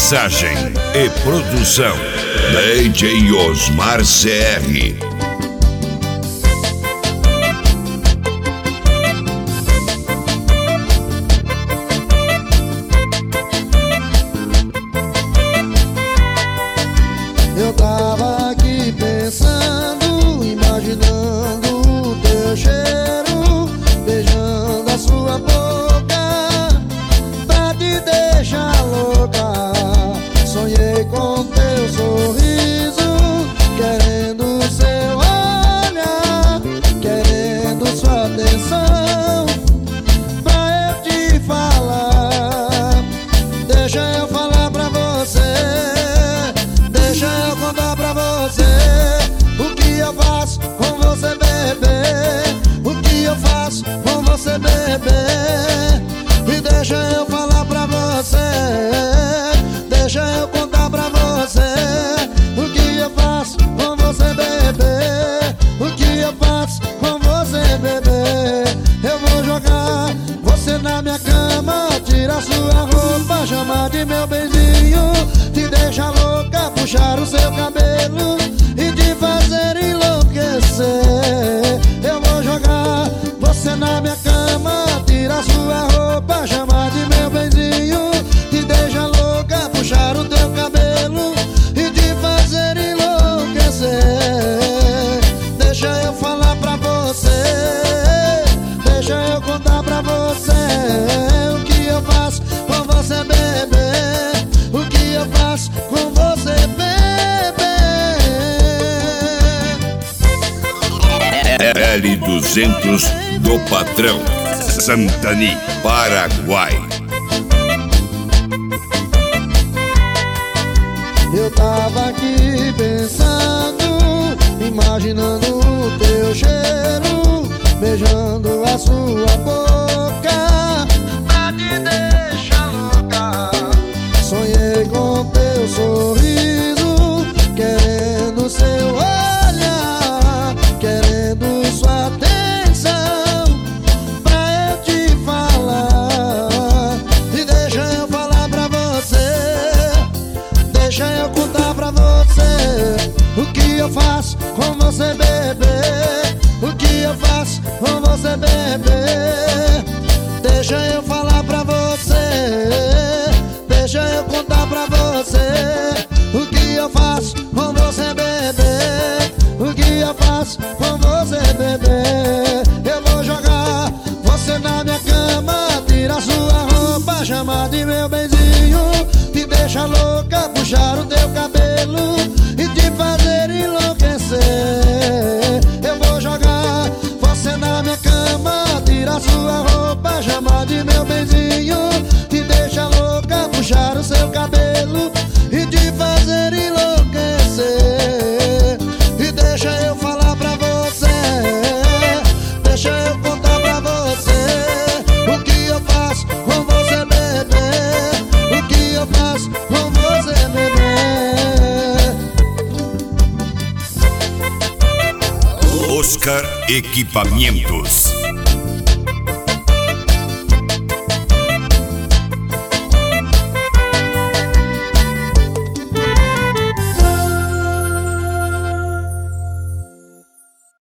Mixagem e produção DJ Osmar CR. Eu tava aqui pensando, imaginando o teu cheiro, beijando a sua boca, pra te deixar louca. Sonhei com teu sorriso, querendo seu olhar, querendo sua atenção, pra eu te falar. Deixa eu falar pra você, deixa eu contar pra você o que eu faço com você, bebê. O que eu faço com você, bebê. E deixa eu falar pra você, deixa eu contar pra você o que eu faço com você, bebê. O que eu faço com você, bebê. Eu vou jogar você na minha cama, tirar sua roupa, chamar de meu benzinho, te deixar louca, puxar o seu cabelo e te fazer enlouquecer. Eu vou jogar você na minha cama, tirar sua roupa, chamar de meu benzinho, te deixar louca, puxar o teu cabelo e te fazer enlouquecer. Deixa eu falar pra você, deixa eu contar pra você o que eu faço com você, bebê. O que eu faço com você, bebê. L200 do Patrão, Santani, Paraguai. Eu tava aqui pensando, imaginando o teu cheiro, beijando a sua boca, pra te deixar louca. Sonhei com teu sorriso, querendo seu olhar, querendo sua atenção, pra eu te falar. E deixa eu falar pra você, deixa eu contar pra você o que eu faço com você, bebê. O que eu faço com você, bebê. Deixa eu falar pra você, deixa eu contar pra você o que eu faço com você, bebê. O que eu faço com você, bebê. Eu vou jogar você na minha cama, tirar sua roupa, chamar de meu benzinho, te deixar louca, puxar o teu cabelo e te fazer enlouquecer. Eu vou jogar você na minha cama, tirar sua roupa, chamar de meu benzinho, te deixar louca, puxar o seu cabelo e te fazer enlouquecer. E deixa eu falar pra você, deixa eu contar pra você o que eu faço com você, bebê. O que eu faço com você, bebê. Oscar Equipamentos.